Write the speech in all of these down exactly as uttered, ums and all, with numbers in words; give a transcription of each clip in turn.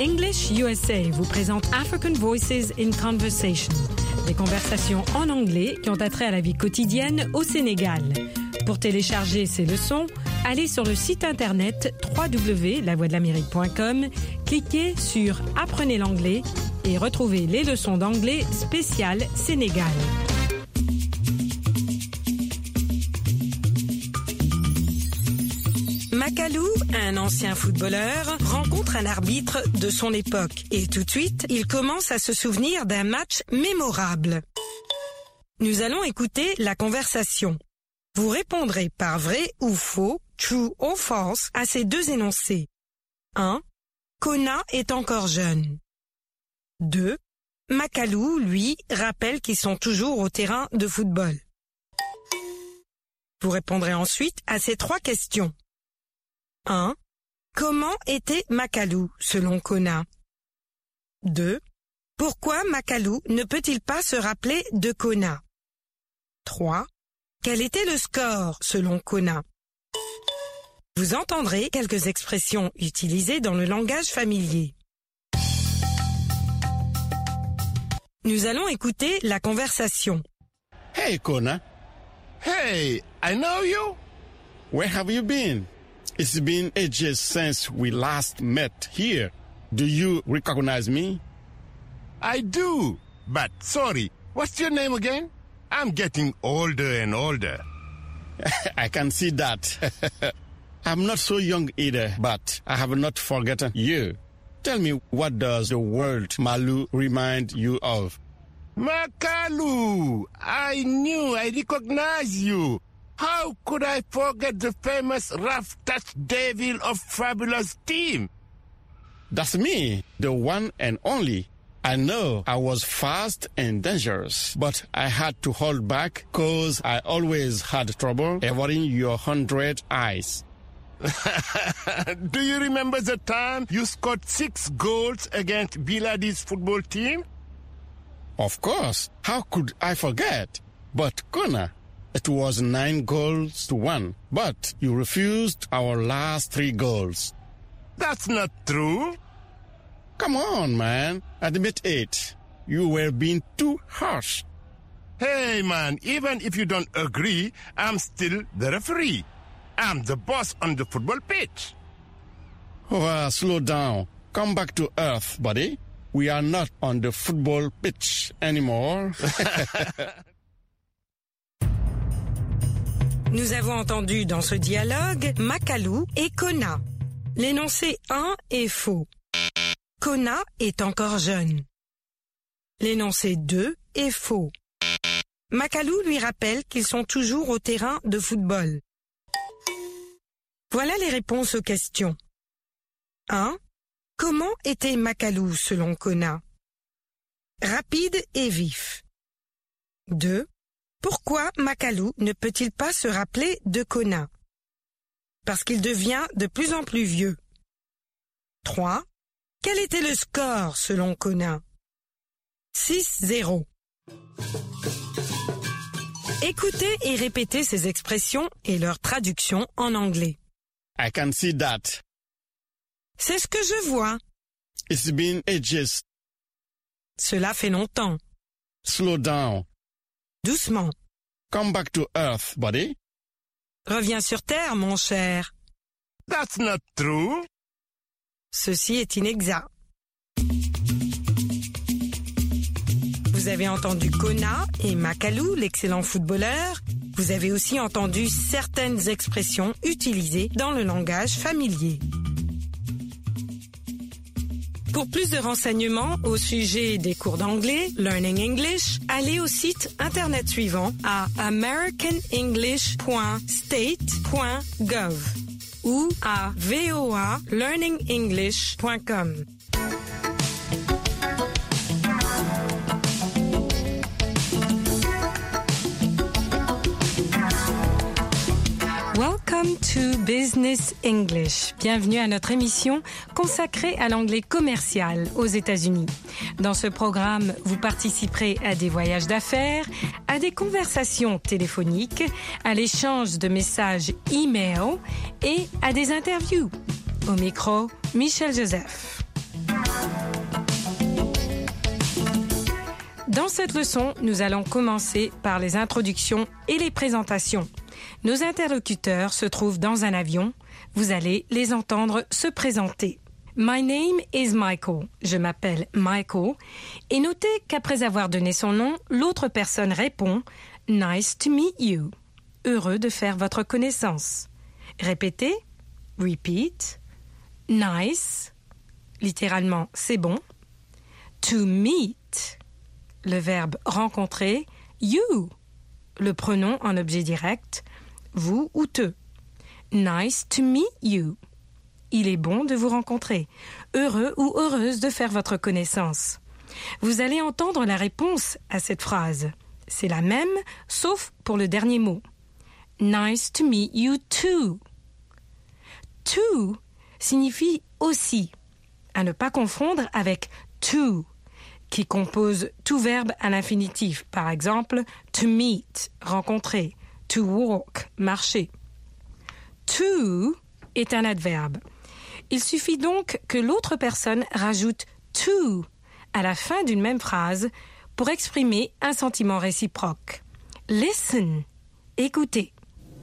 English U S A vous présente African Voices in Conversation, des conversations en anglais qui ont attrait à la vie quotidienne au Sénégal. Pour télécharger ces leçons, allez sur le site internet w w w point la voix de l'amérique point com, cliquez sur Apprenez l'anglais et retrouvez les leçons d'anglais spéciales Sénégal. Macalou, un ancien footballeur, rencontre un arbitre de son époque et tout de suite, il commence à se souvenir d'un match mémorable. Nous allons écouter la conversation. Vous répondrez par vrai ou faux, true or false, à ces deux énoncés. un. Kona est encore jeune. deux. Macalou, lui, rappelle qu'ils sont toujours au terrain de football. Vous répondrez ensuite à ces trois questions. un. Comment était Macalou, selon Kona? deux. Pourquoi Macalou ne peut-il pas se rappeler de Kona? trois. Quel était le score, selon Kona? Vous entendrez quelques expressions utilisées dans le langage familier. Nous allons écouter la conversation. Hey, Kona. Hey, I know you. Where have you been? It's been ages since we last met here. Do you recognize me? I do, but sorry, what's your name again? I'm getting older and older. I can see that. I'm not so young either, but I have not forgotten you. Tell me, what does the word Malu remind you of? Macalou! I knew I recognized you. How could I forget the famous rough touch devil of Fabulous team? That's me, the one and only. I know I was fast and dangerous, but I had to hold back because I always had trouble avoiding your hundred eyes. Do you remember the time you scored six goals against Biladi's football team? Of course. How could I forget? But Kona, it was nine goals to one, but you refused our last three goals. That's not true. Come on, man. Admit it. You were being too harsh. Hey, man, even if you don't agree, I'm still the referee. I'm the boss on the football pitch. Oh, uh, slow down. Come back to earth, buddy. We are not on the football pitch anymore. Nous avons entendu dans ce dialogue Macalou et Kona. L'énoncé un est faux. Kona est encore jeune. L'énoncé deux est faux. Macalou lui rappelle qu'ils sont toujours au terrain de football. Voilà les réponses aux questions. un. Comment était Macalou selon Kona? Rapide et vif. deux. Pourquoi Macalou ne peut-il pas se rappeler de Kona? Parce qu'il devient de plus en plus vieux. trois. Quel était le score selon Kona? six zéro. Écoutez et répétez ces expressions et leur traduction en anglais. I can see that. C'est ce que je vois. It's been ages. Cela fait longtemps. Slow down. Doucement. Come back to earth, buddy. Reviens sur terre, mon cher. That's not true. Ceci est inexact. Vous avez entendu Kona et Macalou, l'excellent footballeur. Vous avez aussi entendu certaines expressions utilisées dans le langage familier. Pour plus de renseignements au sujet des cours d'anglais, Learning English, allez au site internet suivant à american english point state point gov ou à voa learning english point com. Welcome to Business English. Bienvenue à notre émission consacrée à l'anglais commercial aux États-Unis. Dans ce programme, vous participerez à des voyages d'affaires, à des conversations téléphoniques, à l'échange de messages e-mail et à des interviews. Au micro, Michel Joseph. Dans cette leçon, nous allons commencer par les introductions et les présentations. Nos interlocuteurs se trouvent dans un avion. Vous allez les entendre se présenter. My name is Michael. Je m'appelle Michael. Et notez qu'après avoir donné son nom, l'autre personne répond « Nice to meet you ». Heureux de faire votre connaissance. Répétez. Repeat. Nice. Littéralement, c'est bon. To meet. Le verbe rencontrer. You. Le pronom en objet direct. Vous ou te. Nice to meet you. Il est bon de vous rencontrer. Heureux ou heureuse de faire votre connaissance. Vous allez entendre la réponse à cette phrase. C'est la même, sauf pour le dernier mot. Nice to meet you too. To signifie aussi, à ne pas confondre avec to, qui compose tout verbe à l'infinitif. Par exemple, to meet, rencontrer, to walk, marcher. To est un adverbe. Il suffit donc que l'autre personne rajoute to à la fin d'une même phrase pour exprimer un sentiment réciproque. Listen, écoutez.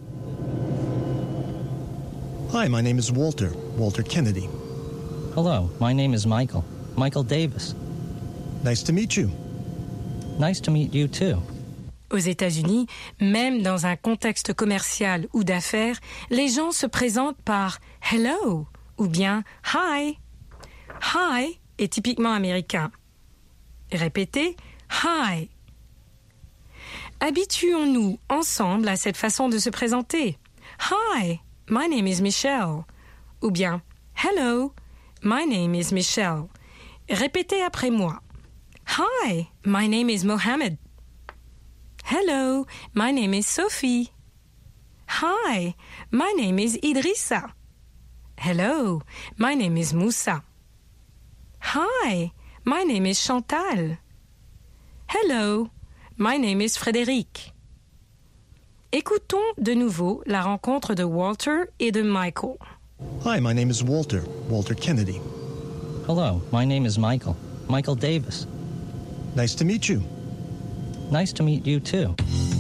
Hi, my name is Walter, Walter Kennedy. Hello, my name is Michael, Michael Davis. Nice to meet you. Nice to meet you too. Aux États-Unis, même dans un contexte commercial ou d'affaires, les gens se présentent par « hello » ou bien « hi ». « Hi » est typiquement américain. Répétez « hi ». Habituons-nous ensemble à cette façon de se présenter. « Hi, my name is Michelle » ou bien « hello, my name is Michelle ». Répétez après moi. « Hi, my name is Mohammed ». Hello, my name is Sophie. Hi, my name is Idrissa. Hello, my name is Moussa. Hi, my name is Chantal. Hello, my name is Frédéric. Écoutons de nouveau la rencontre de Walter et de Michael. Hi, my name is Walter, Walter Kennedy. Hello, my name is Michael, Michael Davis. Nice to meet you. Nice to meet you too.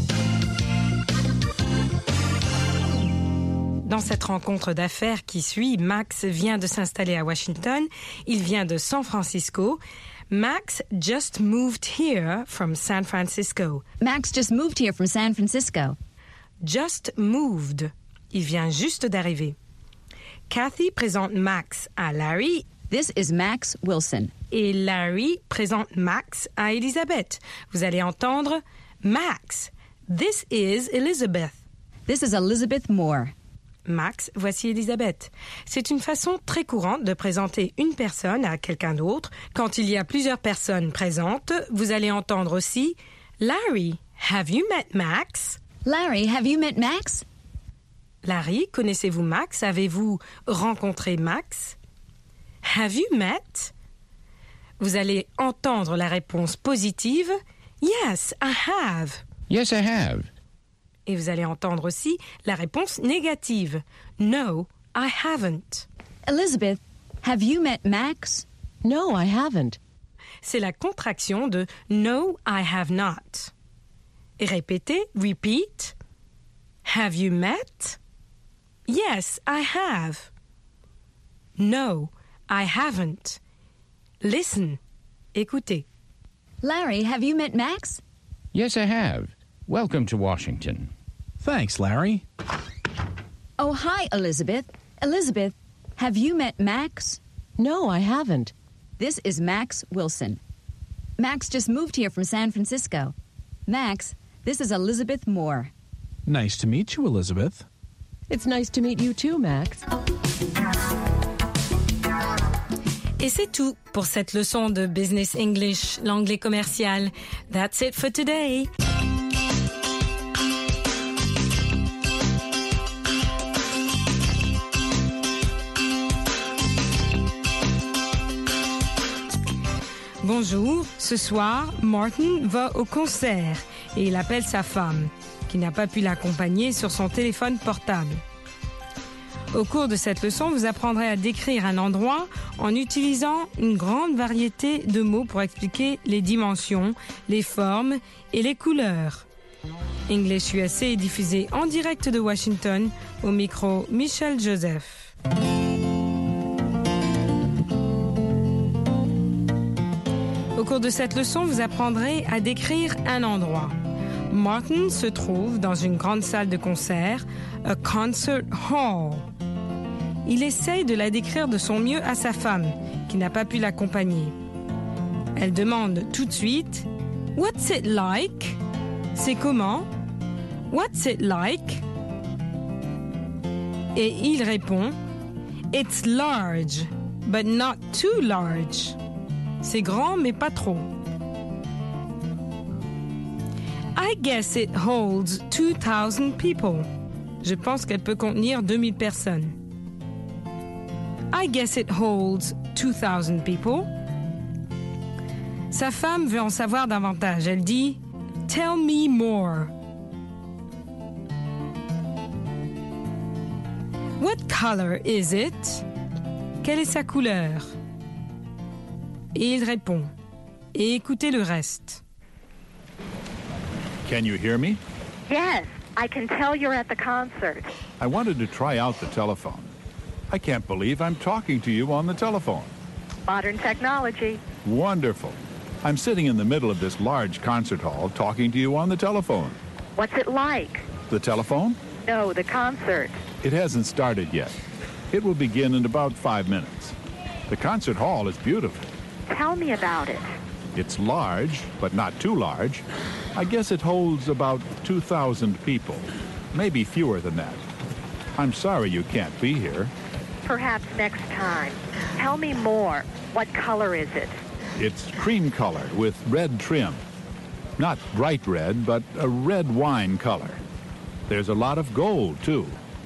Dans cette rencontre d'affaires qui suit, Max vient de s'installer à Washington. Il vient de San Francisco. Max just moved here from San Francisco. Max just moved here from San Francisco. Just moved. Il vient juste d'arriver. Kathy présente Max à Larry. This is Max Wilson. Et Larry présente Max à Elizabeth. Vous allez entendre Max. This is Elizabeth. This is Elizabeth Moore. Max, voici Elizabeth. C'est une façon très courante de présenter une personne à quelqu'un d'autre. Quand il y a plusieurs personnes présentes, vous allez entendre aussi Larry, have you met Max? Larry, have you met Max? Larry, connaissez-vous Max? Avez-vous rencontré Max? Have you met? Vous allez entendre la réponse positive. Yes, I have. Yes, I have. Et vous allez entendre aussi la réponse négative. No, I haven't. Elizabeth, have you met Max? No, I haven't. C'est la contraction de No, I have not. Et répétez, repeat. Have you met? Yes, I have. No, I haven't. Listen. Écoutez. Larry, have you met Max? Yes, I have. Welcome to Washington. Thanks, Larry. Oh, hi, Elizabeth. Elizabeth, have you met Max? No, I haven't. This is Max Wilson. Max just moved here from San Francisco. Max, this is Elizabeth Moore. Nice to meet you, Elizabeth. It's nice to meet you too, Max. Et c'est tout pour cette leçon de Business English, l'anglais commercial. That's it for today. Bonjour, ce soir, Martin va au concert et il appelle sa femme, qui n'a pas pu l'accompagner sur son téléphone portable. Au cours de cette leçon, vous apprendrez à décrire un endroit en utilisant une grande variété de mots pour expliquer les dimensions, les formes et les couleurs. English U S A est diffusé en direct de Washington, au micro Michel Joseph. Au cours de cette leçon, vous apprendrez à décrire un endroit. Martin se trouve dans une grande salle de concert, a concert hall. Il essaye de la décrire de son mieux à sa femme, qui n'a pas pu l'accompagner. Elle demande tout de suite « What's it like ?» C'est comment? What's it like? Et il répond It's large, but not too large. C'est grand, mais pas trop. I guess it holds two thousand people. Je pense qu'elle peut contenir deux mille personnes. I guess it holds two thousand people. Sa femme veut en savoir davantage. Elle dit Tell me more. What color is it? Quelle est sa couleur? Et il répond. Et écoutez le reste. Can you hear me? Yes, I can tell you're at the concert. I wanted to try out the telephone. I can't believe I'm talking to you on the telephone. Modern technology. Wonderful. I'm sitting in the middle of this large concert hall talking to you on the telephone. What's it like? The telephone? No, the concert. It hasn't started yet. It will begin in about five minutes. The concert hall is beautiful. Tell me about it. It's large, but not too large. I guess it holds about two thousand people, maybe fewer than that. I'm sorry you can't be here. Perhaps next time. Tell me more. What color is it? It's cream color with red trim. Not bright red, but a red wine color. There's a lot of gold, too.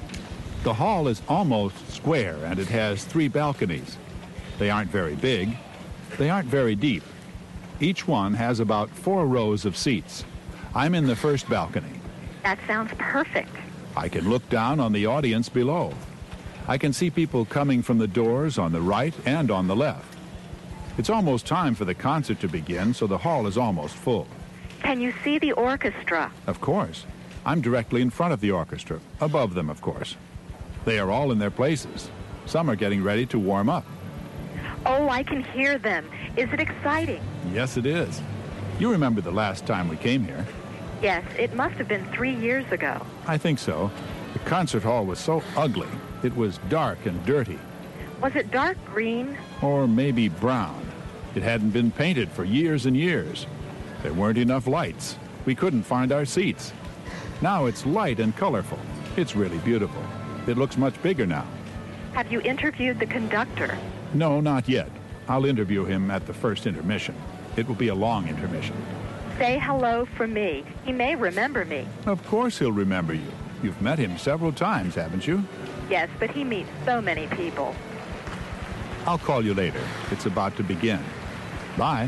The hall is almost square, and it has three balconies. They aren't very big. They aren't very deep. Each one has about four rows of seats. I'm in the first balcony. That sounds perfect. I can look down on the audience below. I can see people coming from the doors on the right and on the left. It's almost time for the concert to begin, so the hall is almost full. Can you see the orchestra? Of course. I'm directly in front of the orchestra, above them, of course. They are all in their places. Some are getting ready to warm up. Oh, I can hear them. Is it exciting? Yes, it is. You remember the last time we came here? Yes, it must have been three years ago. I think so. The concert hall was so ugly. It was dark and dirty. Was it dark green? Or maybe brown. It hadn't been painted for years and years. There weren't enough lights. We couldn't find our seats. Now it's light and colorful. It's really beautiful. It looks much bigger now. Have you interviewed the conductor? No, not yet. I'll interview him at the first intermission. It will be a long intermission. Say hello from me. He may remember me. Of course he'll remember you. You've met him several times, haven't you? Yes, but he meets so many people. I'll call you later. It's about to begin. Bye.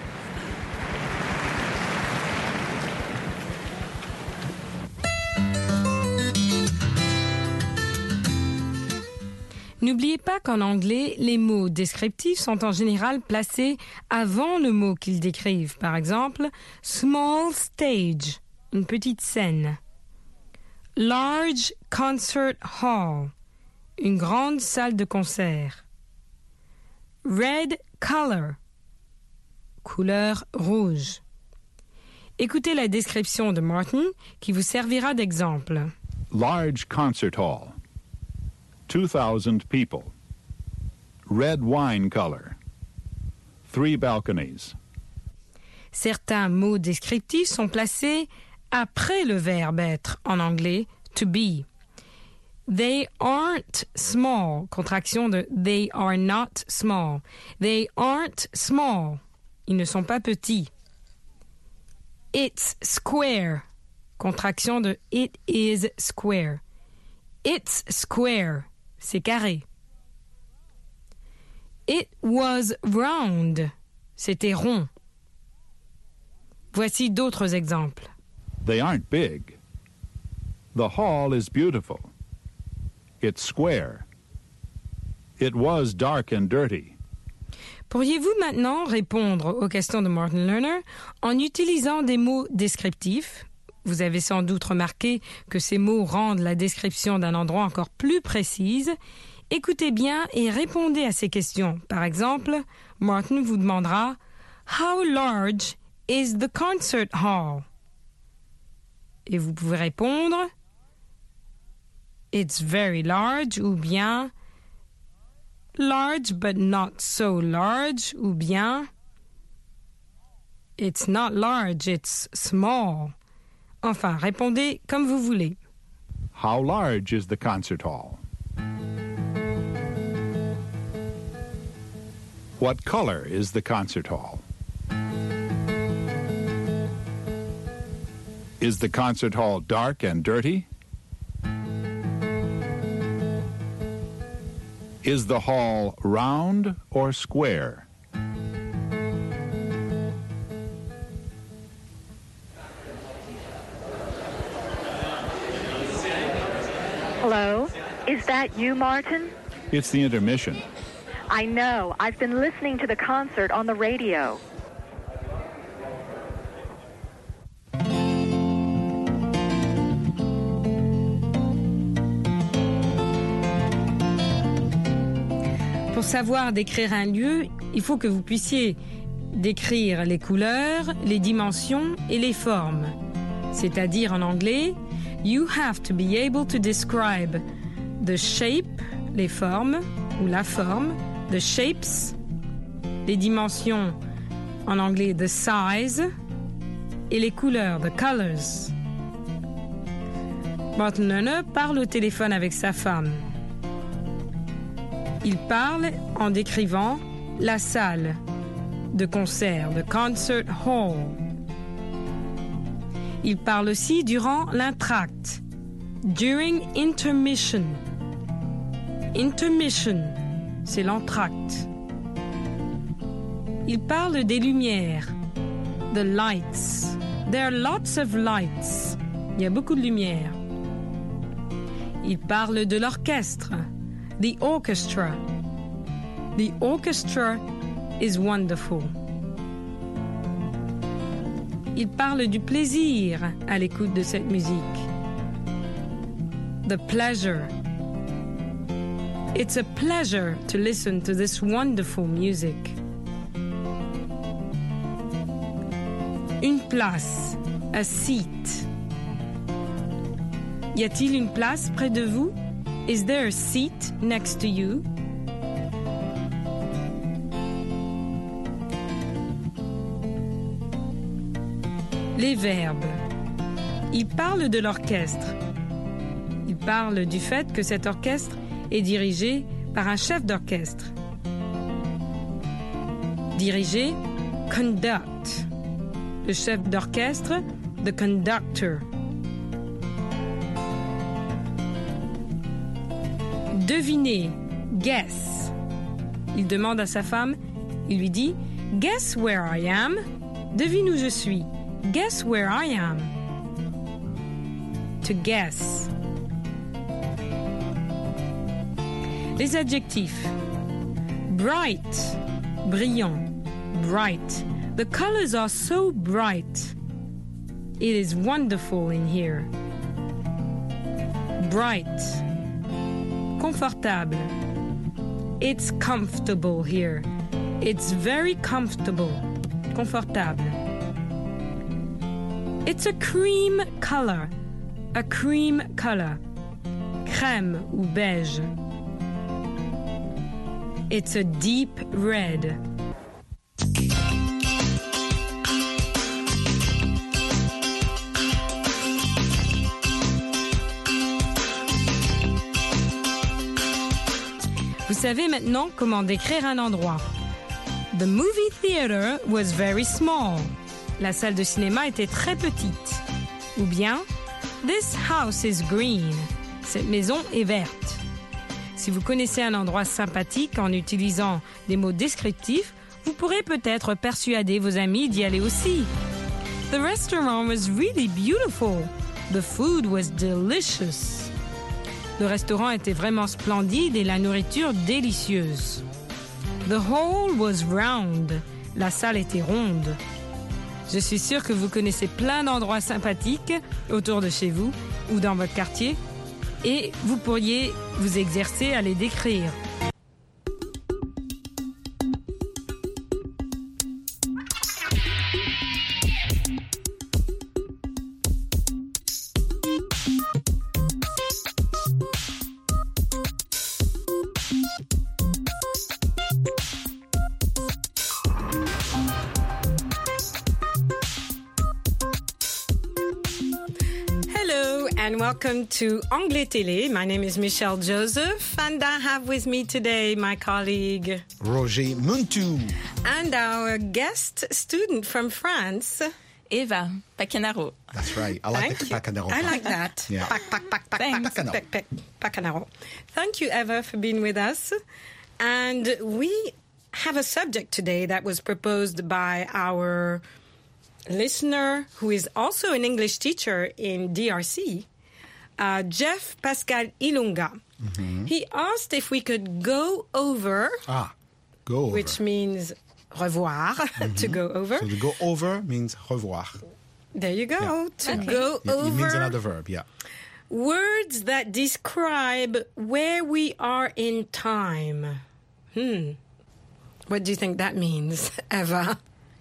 N'oubliez pas qu'en anglais, les mots descriptifs sont en général placés avant le mot qu'ils décrivent. Par exemple, small stage, une petite scène. Large concert hall, une grande salle de concert. Red color, couleur rouge. Écoutez la description de Martin qui vous servira d'exemple. Large concert hall. two thousand people. Red wine color. Three balconies. Certains mots descriptifs sont placés après le verbe être en anglais to be. They aren't small, contraction de they are not small. They aren't small. Ils ne sont pas petits. It's square, contraction de it is square. It's square. C'est carré. It was round. C'était rond. Voici d'autres exemples. They aren't big. The hall is beautiful. It's square. It was dark and dirty. Pourriez-vous maintenant répondre aux questions de Martin Lerner en utilisant des mots descriptifs? Vous avez sans doute remarqué que ces mots rendent la description d'un endroit encore plus précise. Écoutez bien et répondez à ces questions. Par exemple, Martin vous demandera « How large is the concert hall? » Et vous pouvez répondre « It's very large » ou bien « large but not so large » ou bien « It's not large, it's small ». Enfin, répondez comme vous voulez. How large is the concert hall? What color is the concert hall? Is the concert hall dark and dirty? Is the hall round or square? Hello? Is that you, Martin? It's the intermission. I know. I've been listening to the concert on the radio. Pour savoir décrire un lieu, il faut que vous puissiez décrire les couleurs, les dimensions et les formes. C'est-à-dire en anglais, you have to be able to describe the shape, les formes ou la forme, the shapes, les dimensions en anglais the size et les couleurs the colors. Martin Lerner parle au téléphone avec sa femme. Il parle en décrivant la salle de concert, the concert hall. Il parle aussi durant l'entracte, during intermission. Intermission, c'est l'entracte. Il parle des lumières, the lights. There are lots of lights. Il y a beaucoup de lumière. Il parle de l'orchestre, the orchestra. The orchestra is wonderful. Il parle du plaisir à l'écoute de cette musique. The pleasure. It's a pleasure to listen to this wonderful music. Une place, a seat. Y a-t-il une place près de vous? Is there a seat next to you? Les verbes. Il parle de l'orchestre. Il parle du fait que cet orchestre est dirigé par un chef d'orchestre. Diriger, conduct. Le chef d'orchestre, the conductor. Deviner, guess. Il demande à sa femme, il lui dit « Guess where I am ?» Devine où je suis. Guess where I am. To guess. Les adjectifs. Bright, brillant, bright. The colors are so bright. It is wonderful in here. Bright. Confortable. It's comfortable here. It's very comfortable. Confortable. It's a cream color. A cream color. Crème ou beige. It's a deep red. Vous savez maintenant comment décrire un endroit. The movie theater was very small. La salle de cinéma était très petite. Ou bien, this house is green. Cette maison est verte. Si vous connaissez un endroit sympathique en utilisant des mots descriptifs, vous pourrez peut-être persuader vos amis d'y aller aussi. The restaurant was really beautiful. The food was delicious. Le restaurant était vraiment splendide et la nourriture délicieuse. The hall was round. La salle était ronde. Je suis sûre que vous connaissez plein d'endroits sympathiques autour de chez vous ou dans votre quartier et vous pourriez vous exercer à les décrire. And welcome to Anglais Télé. My name is Michelle Joseph, and I have with me today my colleague Roger Muntu, and our guest student from France, Eva Pacanaro. That's right. I like Thank the Pacanaro. I like that. Yeah. Pac, pac, pac, pac, pac, pac, pac, Pacanaro. Thank you, Eva, for being with us. And we have a subject today that was proposed by our listener, who is also an English teacher in D R C, uh, Jeff Pascal Ilunga. Mm-hmm. He asked if we could go over, ah, go over, which means revoir, mm-hmm. to go over. So to go over means revoir. There you go. Yeah. To okay. go it, over. It means another verb, yeah. Words that describe where we are in time. Hmm. What do you think that means, Eva?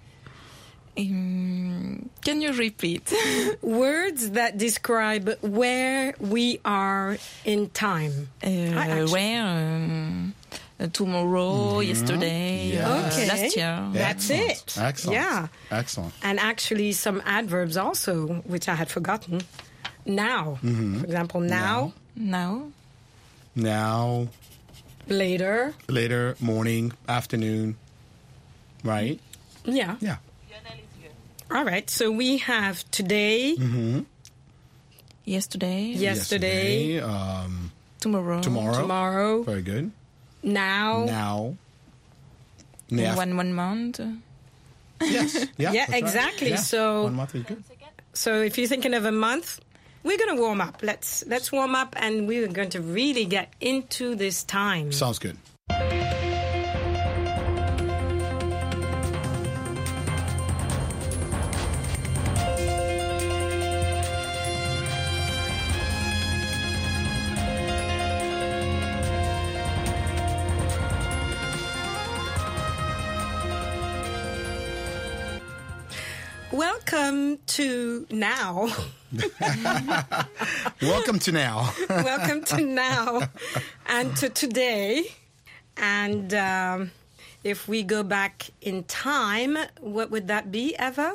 Um, can you repeat? Words that describe where we are in time. Uh, where? Um, uh, tomorrow, mm-hmm. yesterday, yes. okay. uh, last year. That's Excellent. it. Excellent. Yeah. Excellent. And actually some adverbs also, which I had forgotten. Now. Mm-hmm. For example, now. Now. Now. Later. Later, morning, afternoon. Right? Yeah. Yeah. All right, so we have today, mm-hmm. yesterday, yesterday, yesterday um, tomorrow, tomorrow, tomorrow. Very good. Now, now, one one month. Yes, yeah, yeah, exactly. Right. Yeah. So, one month is good. So, if you're thinking of a month, we're going to warm up. Let's let's warm up, and we're going to really get into this time. Sounds good. Welcome to now. Welcome to now. Welcome to now and to today. And um, if we go back in time, what would that be, Eva?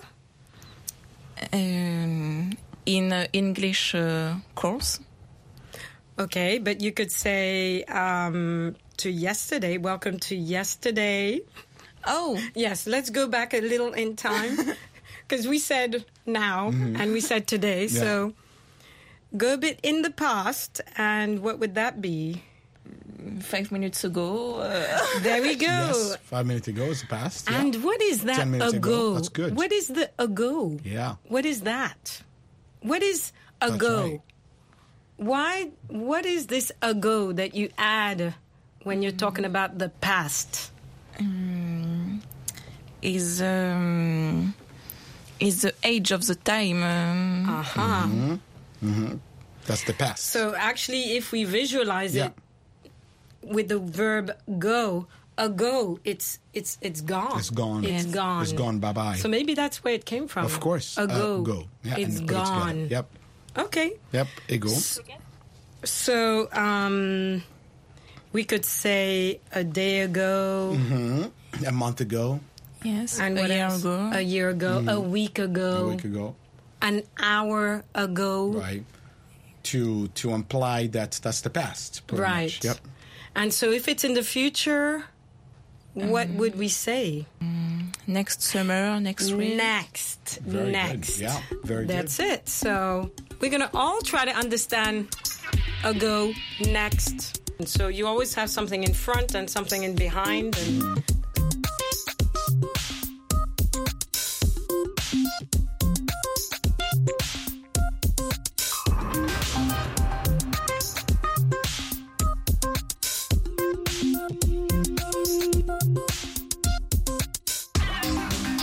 Um, in uh, English uh, course. Okay, but you could say um, to yesterday. Welcome to yesterday. Oh. Yes, let's go back a little in time. Because we said now mm-hmm. and we said today. Yeah. So go a bit in the past. And what would that be? Five minutes ago. Uh. There we go. Yes, five minutes ago is the past. Yeah. And what is that Ten minutes ago? ago. That's good. What is the ago? Yeah. What is that? What is ago? Right. Why? What is this ago that you add when you're talking about the past? Um, is... Um, is the age of the time. Um, uh-huh. Mm-hmm. Mm-hmm. That's the past. So actually, if we visualize yeah. it with the verb go, ago, it's it's it's gone. It's gone. It's yes. gone. It's gone. Bye bye. So maybe that's where it came from. Of course. Ago. Uh, go. Yeah, it's gone. It yep. Okay. Yep. Ego. So, so um, we could say a day ago. Mm-hmm. A month ago. Yes, and a what year else? ago. A year ago, mm. a week ago. A week ago. An hour ago. Right. To to imply that that's the past. Right. Much. Yep. And so if it's in the future, what um, would we say? Um, next summer, next spring. Next. Very next. Good. Yeah, very that's good. That's it. So we're going to all try to understand ago, next. And so you always have something in front and something in behind. And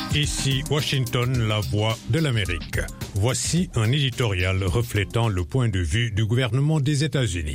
Ici Washington, la voix de l'Amérique. Voici un éditorial reflétant le point de vue du gouvernement des États-Unis.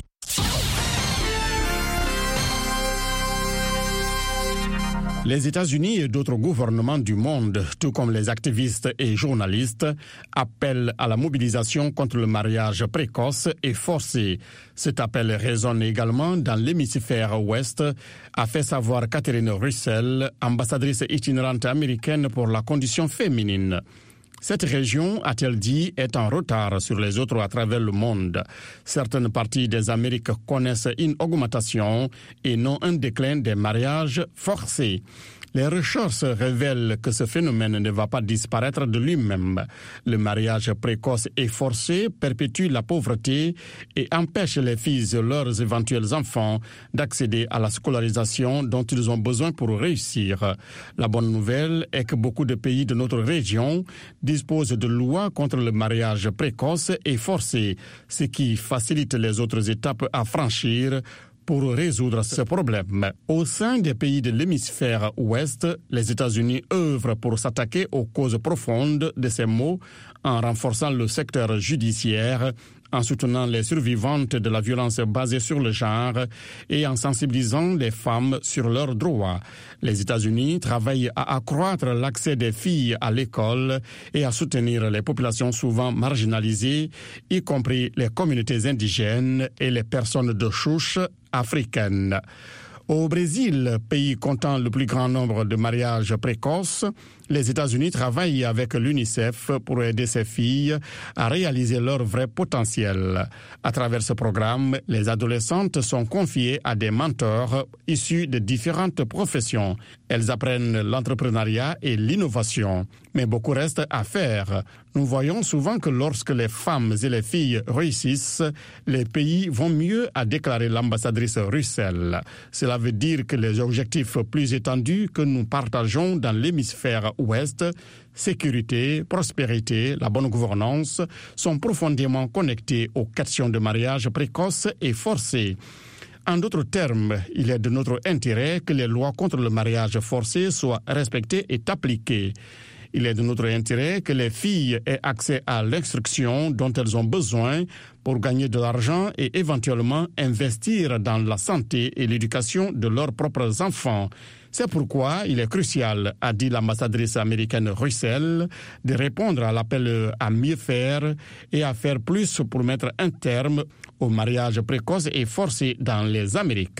Les États-Unis et d'autres gouvernements du monde, tout comme les activistes et journalistes, appellent à la mobilisation contre le mariage précoce et forcé. Cet appel résonne également dans l'hémisphère ouest, a fait savoir Catherine Russell, ambassadrice itinérante américaine pour la condition féminine. Cette région, a-t-elle dit, est en retard sur les autres à travers le monde. Certaines parties des Amériques connaissent une augmentation et non un déclin des mariages forcés. Les recherches révèlent que ce phénomène ne va pas disparaître de lui-même. Le mariage précoce et forcé perpétue la pauvreté et empêche les filles et leurs éventuels enfants d'accéder à la scolarisation dont ils ont besoin pour réussir. La bonne nouvelle est que beaucoup de pays de notre région disposent de lois contre le mariage précoce et forcé, ce qui facilite les autres étapes à franchir pour résoudre ce problème. Au sein des pays de l'hémisphère ouest, les États-Unis œuvrent pour s'attaquer aux causes profondes de ces maux en renforçant le secteur judiciaire, en soutenant les survivantes de la violence basée sur le genre et en sensibilisant les femmes sur leurs droits. Les États-Unis travaillent à accroître l'accès des filles à l'école et à soutenir les populations souvent marginalisées, y compris les communautés indigènes et les personnes de souche africaines. Au Brésil, pays comptant le plus grand nombre de mariages précoces, les États-Unis travaillent avec l'UNICEF pour aider ces filles à réaliser leur vrai potentiel. À travers ce programme, les adolescentes sont confiées à des mentors issus de différentes professions. Elles apprennent l'entrepreneuriat et l'innovation. Mais beaucoup reste à faire. Nous voyons souvent que lorsque les femmes et les filles réussissent, les pays vont mieux, a déclaré l'ambassadrice Russell. Cela veut dire que les objectifs plus étendus que nous partageons dans l'hémisphère ouest, sécurité, prospérité, la bonne gouvernance, sont profondément connectés aux questions de mariage précoce et forcé. En d'autres termes, il est de notre intérêt que les lois contre le mariage forcé soient respectées et appliquées. Il est de notre intérêt que les filles aient accès à l'instruction dont elles ont besoin pour gagner de l'argent et éventuellement investir dans la santé et l'éducation de leurs propres enfants. C'est pourquoi il est crucial, a dit l'ambassadrice américaine Russell, de répondre à l'appel à mieux faire et à faire plus pour mettre un terme au mariage précoce et forcé dans les Amériques.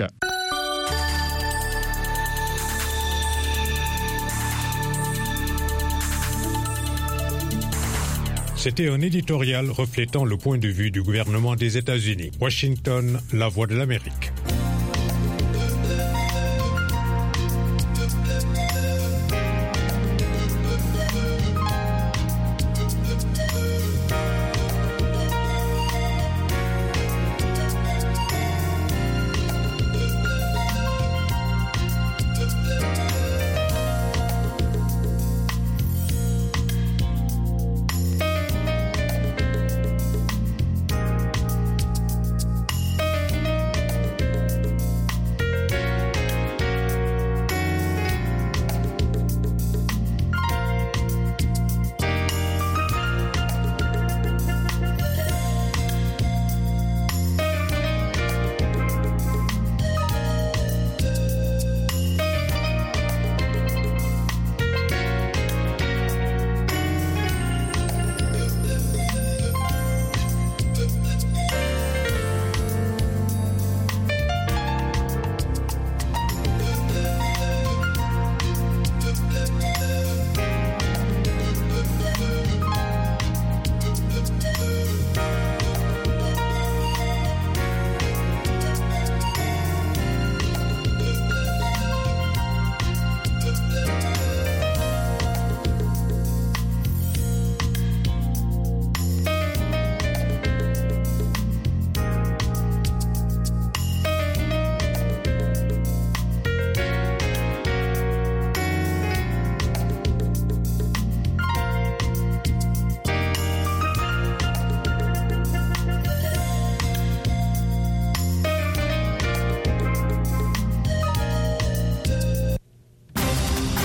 C'était un éditorial reflétant le point de vue du gouvernement des États-Unis. Washington, la voix de l'Amérique.